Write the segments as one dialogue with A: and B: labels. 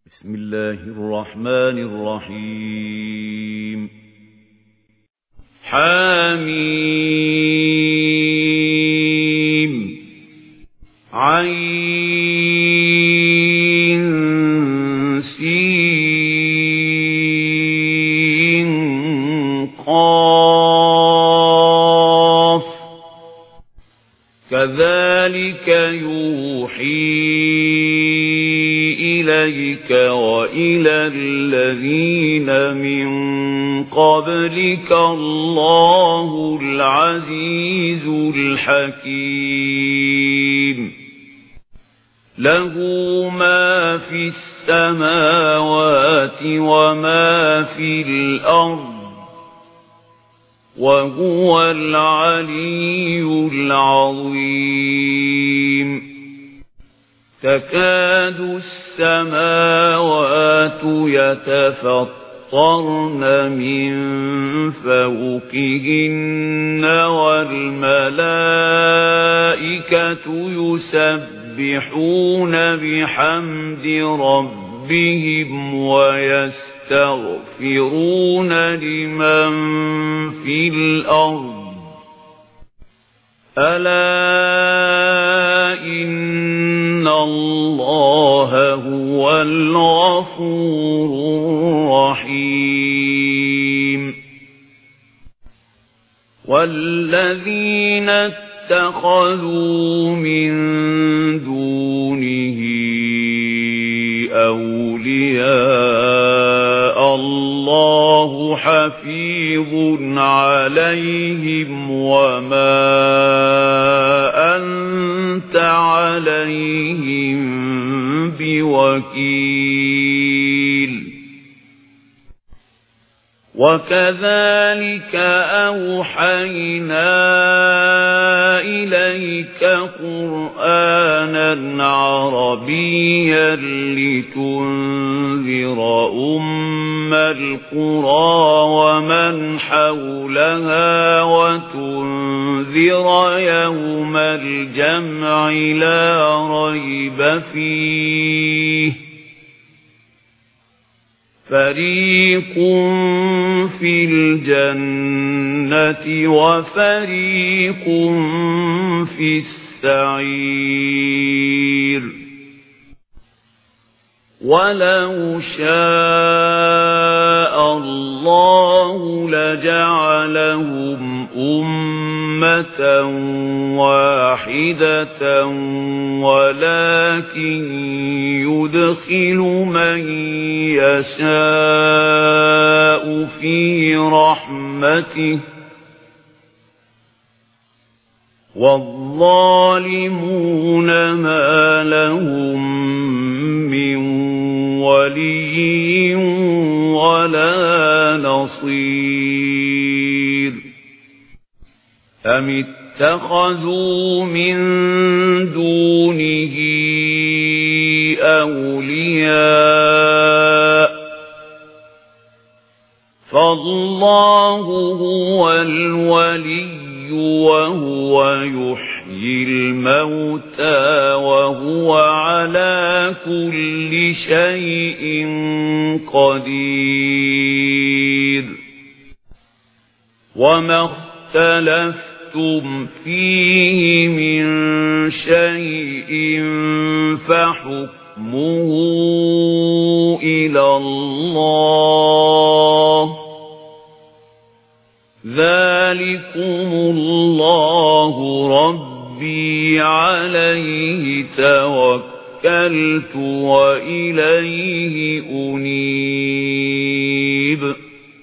A: بسم الله الرحمن الرحيم حميم عين سين قاف كذلك يوحي إليك وإلى الذين من قبلك الله العزيز الحكيم له ما في السماوات وما في الأرض وهو العلي العظيم تكاد السماوات يتفطرن من فوقهن والملائكة يسبحون بحمد ربهم ويستغفرون لمن في الأرض ألا إن الله هو الغفور الرحيم والذين اتخذوا من دونه أولياء الله حفيظ عليهم وما أنت عليهم بوكيل وكذلك أوحينا إليك قرآنا عربيا لتنذر القرى ومن حولها وتنذر يوم الجمع لا ريب فيه فريق في الجنة وفريق في السعير ولو شاء الله لجعلهم أمة واحدة ولكن يدخل من يشاء في رحمته والظالمون ما لهم من ولي ولا نصير أم اتخذوا من دونه أولياء فالله هو الولي وهو يحيي الموتى وهو على كل شيء قدير وما اختلفتم فيه من شيء فحكمه إلى الله ذلكم الله ربي عليه توكلت وإليه أنيب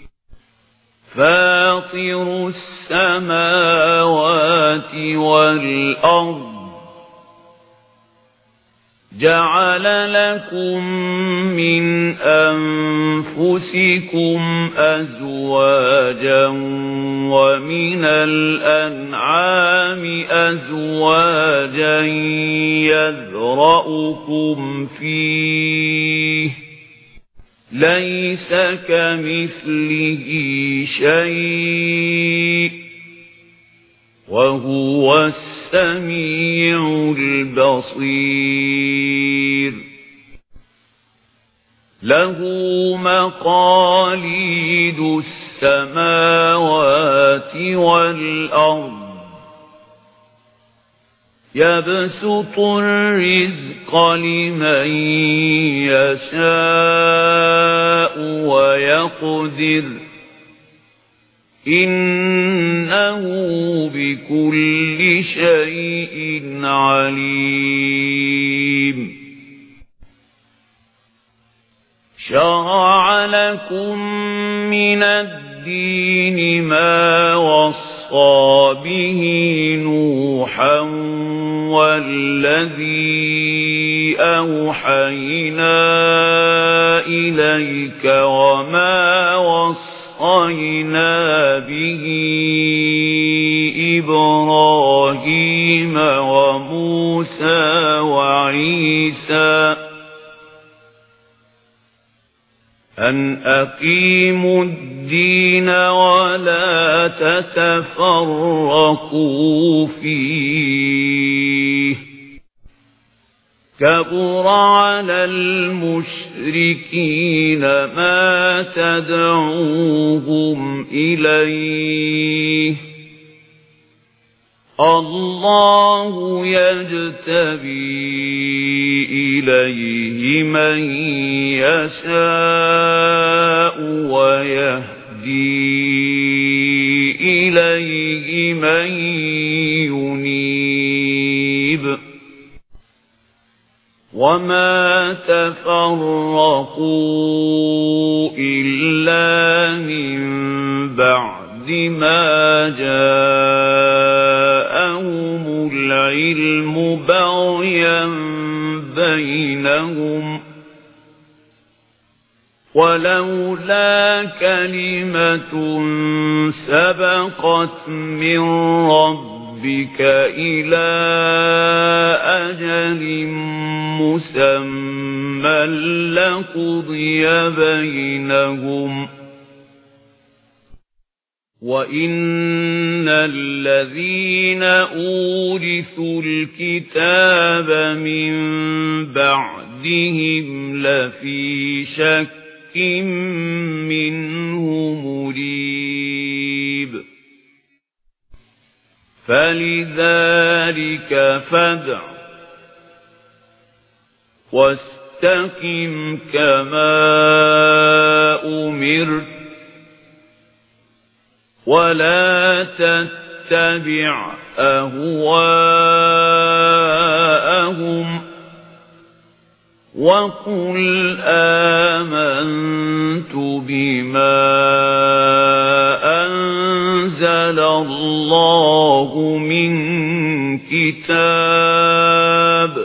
A: فاطر السماوات والأرض جعل لكم من أنفسكم أزواجا ومن الأنعام أزواجا يذرأكم فيه ليس كمثله شيء وهو السميع البصير له مقاليد السماوات والأرض يبسط الرزق لمن يشاء ويقدر إنه بكل شيء عليم شرع لكم من الدين ما وصى به نوحا والذي أوحينا إليك وما وصينا به إبراهيم وموسى وعيسى أن أقيموا الدين ولا تتفرقوا فيه كبر على المشركين ما تدعوهم إليه الله يجتبي إليه من يشاء ويهدي إليه من ينيب وما تفرقوا إلا من بعد ما جاءهم العلم بغيا بينهم ولولا كلمة سبقت من ربك إلى أجل مسمى لقضي بينهم وإن الذين أورثوا الكتاب من بعدهم لفي شك منه مريب فلذلك فادع واستقم كما أمرت ولا تتبع أهواءهم وقل آمنت بما أنزل الله من كتاب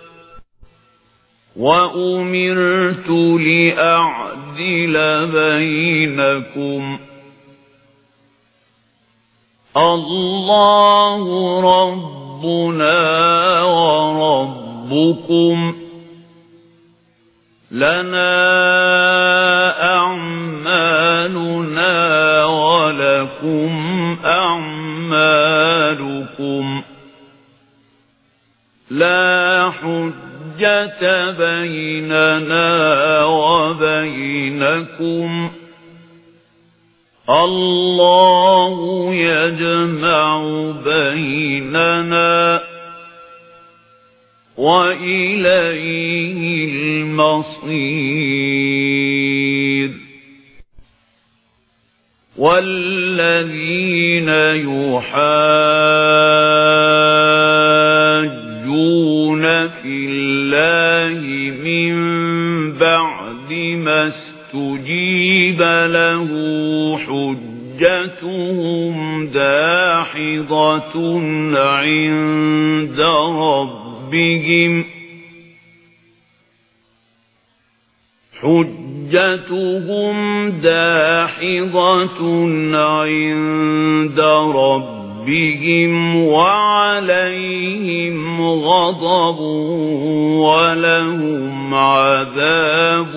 A: وأمرت لأعدل بينكم الله ربنا وربكم لنا أعمالنا ولكم أعمالكم لا حجة بيننا وبينكم الله يجمع بيننا وإليه المصير والذين يحاجون في الله من بعد ما استجيب له حجتهم داحضة عند ربهم عند ربهم وعليهم غضب ولهم عذاب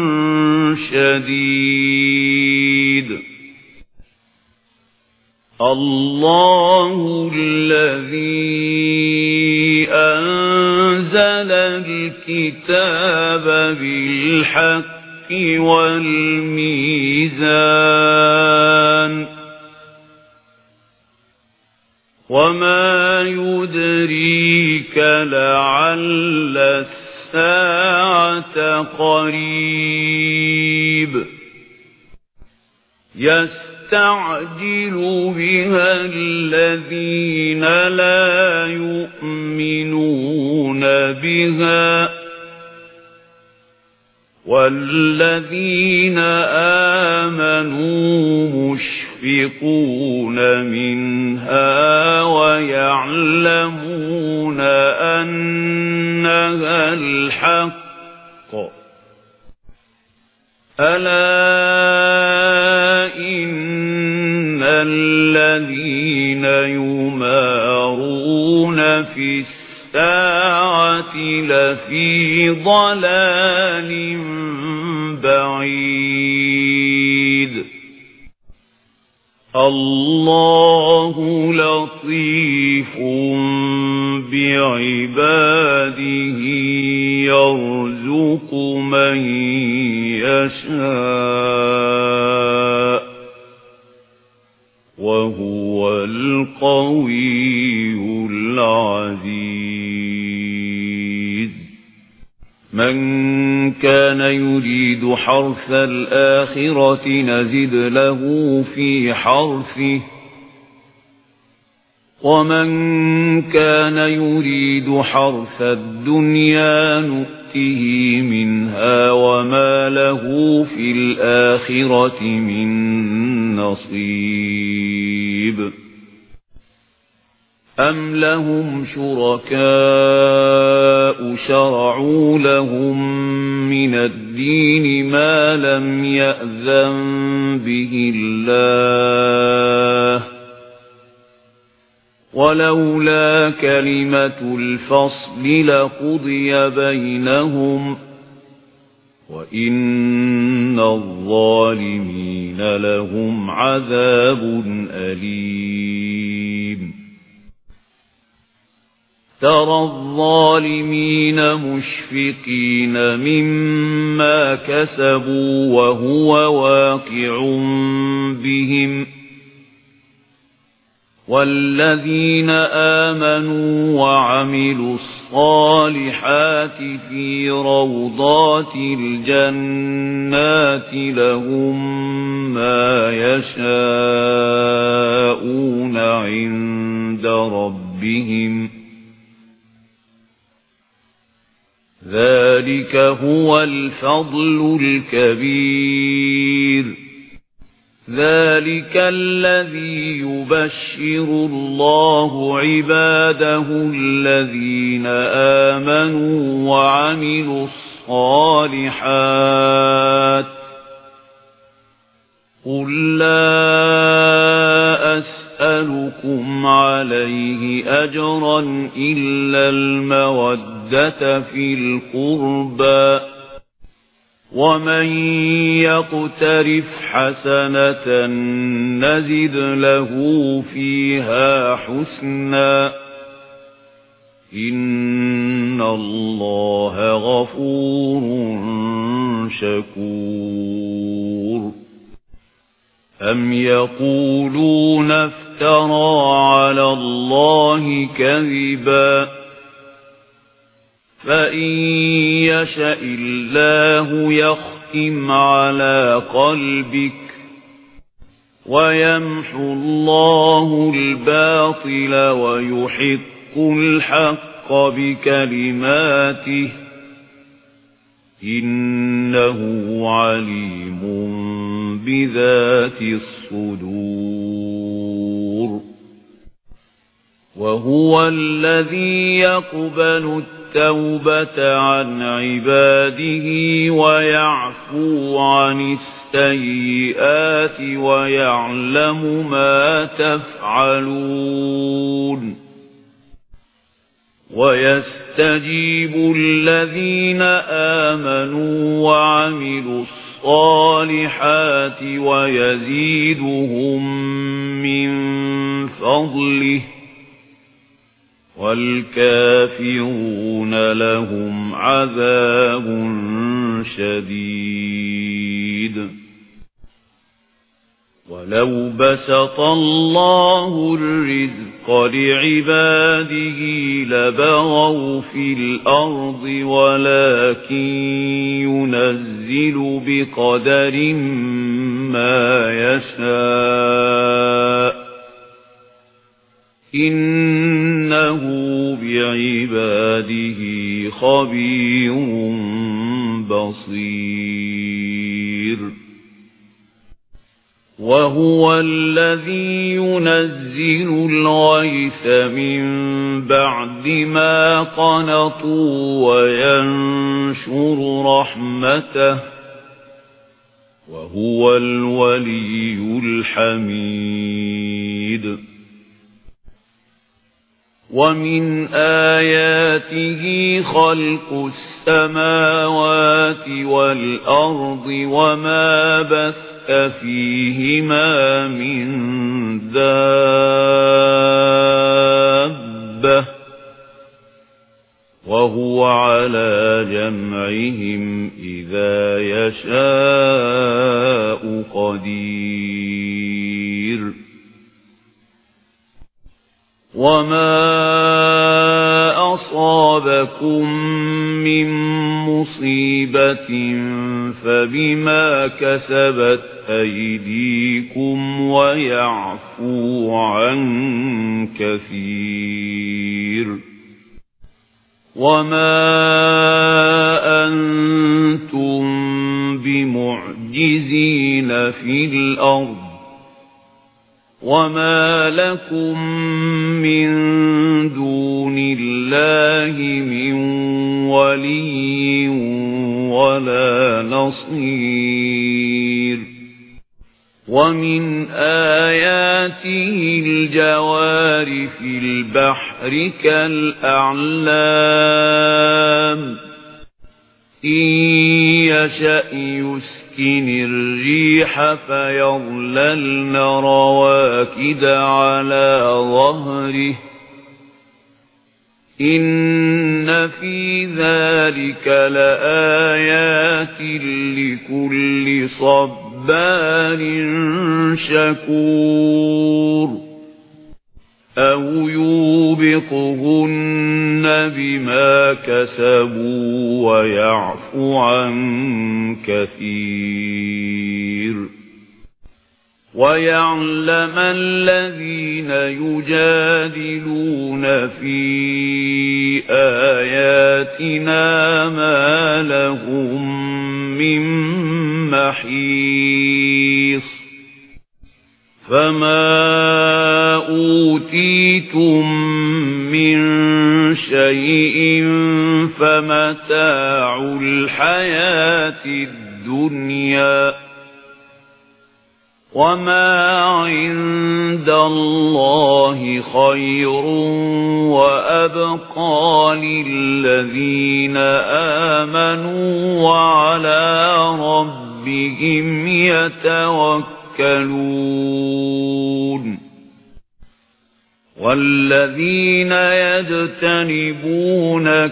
A: شديد الله الذي أنزل الكتاب بالحق والميزان وما يدريك لعل الساعة قريب يستعجل بها الذين لا يؤمنون بها والذين آمنوا مشفقون منها ويعلمون أنها الحق ألا إن الذين يمارون في الساعة لفي ضلال بعيد الله لطيف بعباده يرزق من يشاء وهو القوي العزيز من كان يريد حرث الآخرة نزد له في حرثه ومن كان يريد حرث الدنيا نؤته منها وما له في الآخرة من نصيب أم لهم شركاء شرعوا لهم من الدين ما لم يأذن به الله ولولا كلمة الفصل لقضي بينهم وإن الظالمين لهم عذاب أليم ترى الظالمين مشفقين مما كسبوا وهو واقع بهم والذين آمنوا وعملوا الصالحات في روضات الجنات لهم ما يشاءون عند ربهم ذلك هو الفضل الكبير ذلك الذي يبشر الله عباده الذين آمنوا وعملوا الصالحات قل لا أسألكم عليه أجرا إلا المودة في القربى ومن يقترف حسنة نزد له فيها حسنا إن الله غفور شكور أم يقولون افترى على الله كذبا فإن يشأ الله يختم على قلبك ويمحو الله الباطل ويحق الحق بكلماته إنه عليم بذات الصدور وهو الذي يقبل التوبة عن عباده ويعفو عن السيئات ويعلم ما تفعلون ويستجيب الذين آمنوا وعملوا الصالحات ويزيدهم من فضله والكافرون لهم عذاب شديد ولو بسط الله الرزق لعباده لبغوا في الأرض ولكن ينزل بقدر ما يشاء إنه بعباده خبير بصير وهو الذي ينزل الغيث من بعد ما قنطوا وينشر رحمته وهو الولي الحميد ومن آياته خلق السماوات والأرض وما بث فيهما من دابة وهو على جمعهم إذا يشاء قدير وما أصابكم من مصيبة فبما كسبت أيديكم ويعفو عن كثير وما أنتم بمعجزين في الأرض وما لكم من دون الله من ولي ولا نصير ومن آياته الجوار في البحر كالأعلام إن يشأ يسكن الريح فيظللن رواكد على ظهره إن في ذلك لآيات لكل صبار شكور أو يوبقهن بما كسبوا ويعفو عن كثير ويعلم الذين يجادلون في آياتنا ما لهم من محيص فما أوتيتم من شيء فمتاع الحياة الدنيا وما عند الله خير وأبقى للذين آمنوا وعلى ربهم يتوكلون والذين يجتنبون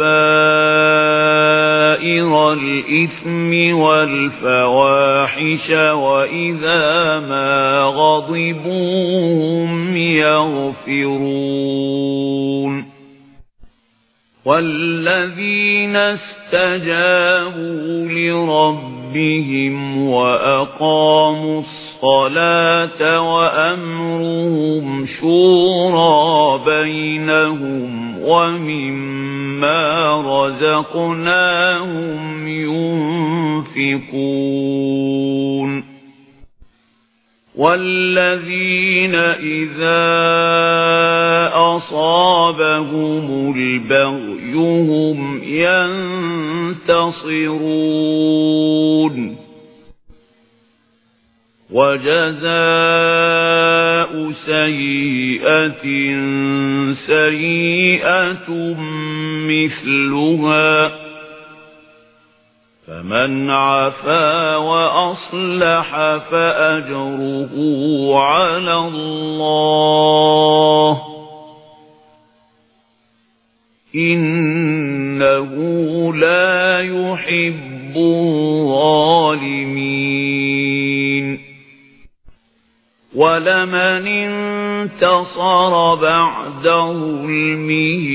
A: كبائر الإثم والفواحش وإذا ما غضبوا هم يغفرون والذين استجابوا لربهم وأقاموا الصلاة وأمرهم شورى بينهم ومما رزقناهم ينفقون والذين إذا أصابهم البغي هم ينتصرون وجزاء سيئة سيئة مثلها فمن عفا وأصلح فأجره على الله إنه لا يحب الظالمين ولمن انتصر بعد ظلمه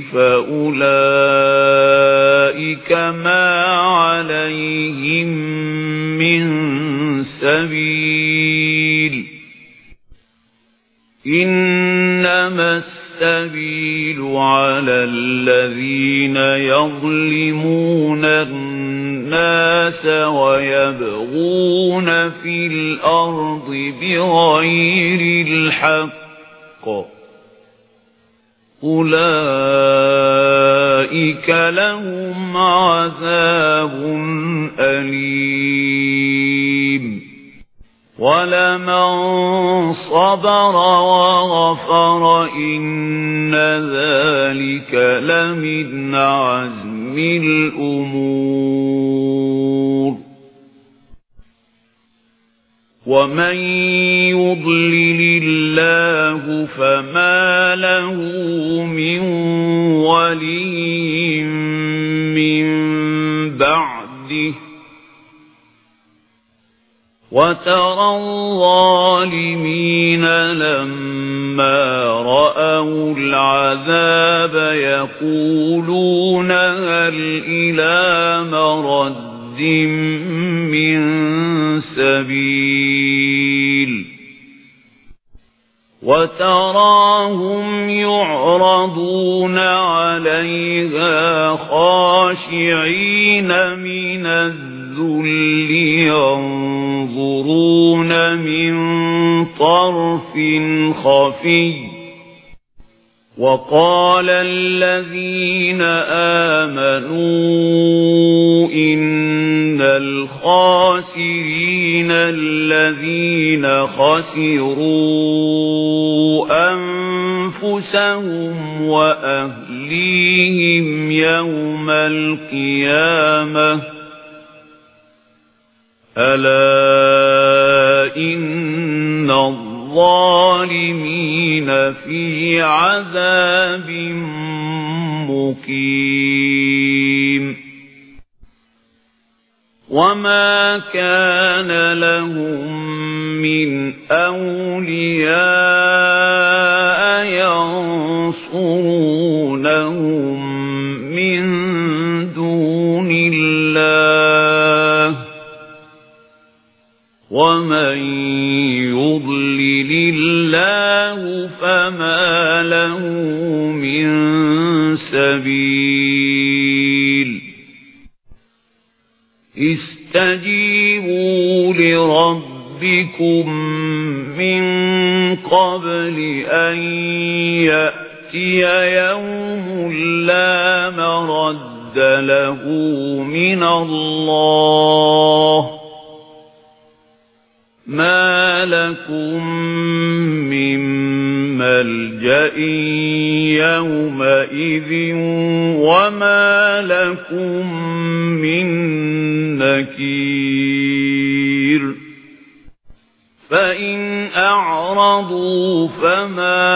A: فأولئك ما عليهم من سبيل إنما السبيل على الذين يظلمون الناس ويبغون في الأرض بغير الحق أولئك لهم عذاب أليم ولمن صبر وغفر إن ذلك لمن عزم الأمور ومن يضلل الله فما له من ولي من بعده وترى الظالمين لما رأوا العذاب يقولون هل إلى مرد من سبيل وتراهم يعرضون عليها خاشعين من الذل ينظرون من طرف خفي وقال الذين آمنوا إن الخاسرين الذين خسروا أنفسهم وأهليهم يوم القيامة ألا إن الظالمين في عذاب مقيم وما كان لهم من أولياء ينصرونهم من دون الله ومن يضلل الله فما له من سبيل استجيبوا لربكم من قبل أن يأتي يوم لا مرد له من الله ما لكم من ملجأ يومئذ وما لكم من نكير فإن أعرضوا فما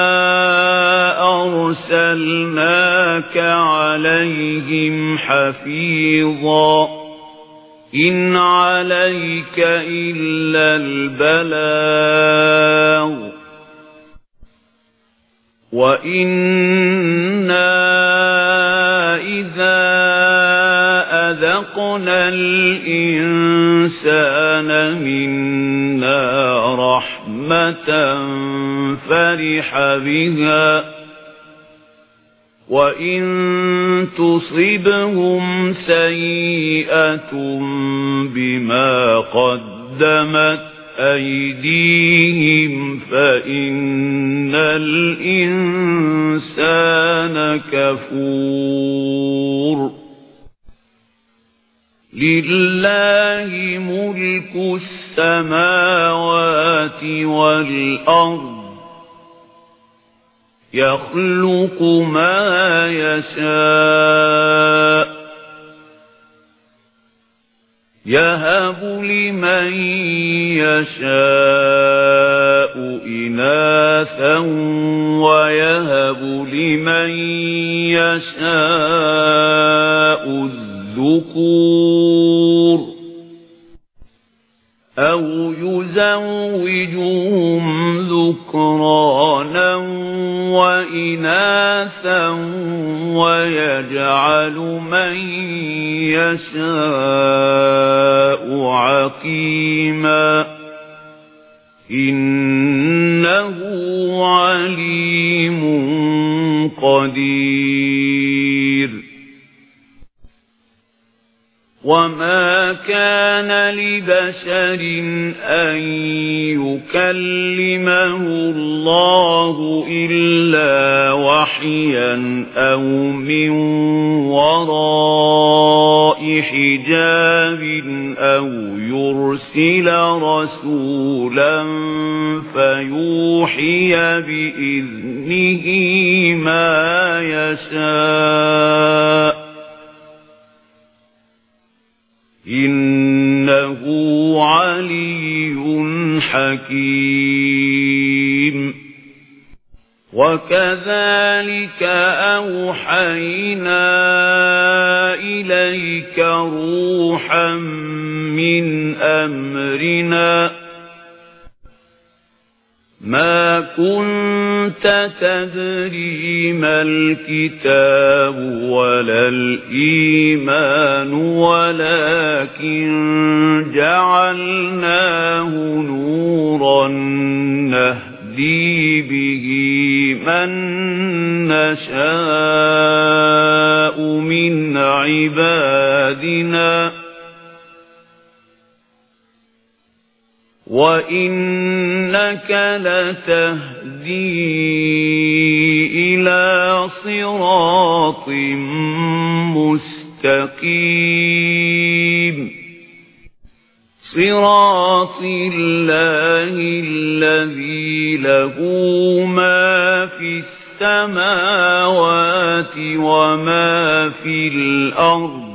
A: أرسلناك عليهم حفيظا إن عليك إلا البلاغ وإنا إذا أذقنا الإنسان منا رحمة فرح بها وإن تصبهم سيئة بما قدمت أيديهم فإن الإنسان كفور لله ملك السماوات والأرض يخلق ما يشاء يهب لمن يشاء إناثا ويهب لمن يشاء الذكور أو يزوجهم ذكرانا وإناثا ويجعل من يشاء عقيما إنه عليم قدير وما كان لبشر أن يكلمه الله إلا وحيا أو من وراء حجاب أو يرسل رسولا فيوحي بإذنه ما يشاء إنه علي حكيم وكذلك أوحينا إليك روحا من أمرنا ما كنت تدري ما الكتاب ولا الإيمان ولكن جعلناه نورا نهدي به من نشاء من عبادنا وإنك لتهدي إلى صراط مستقيم صراط الله الذي له ما في السماوات وما في الأرض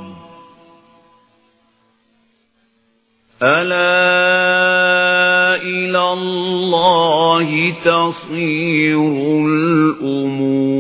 A: ألا إلى الله تصير الأمور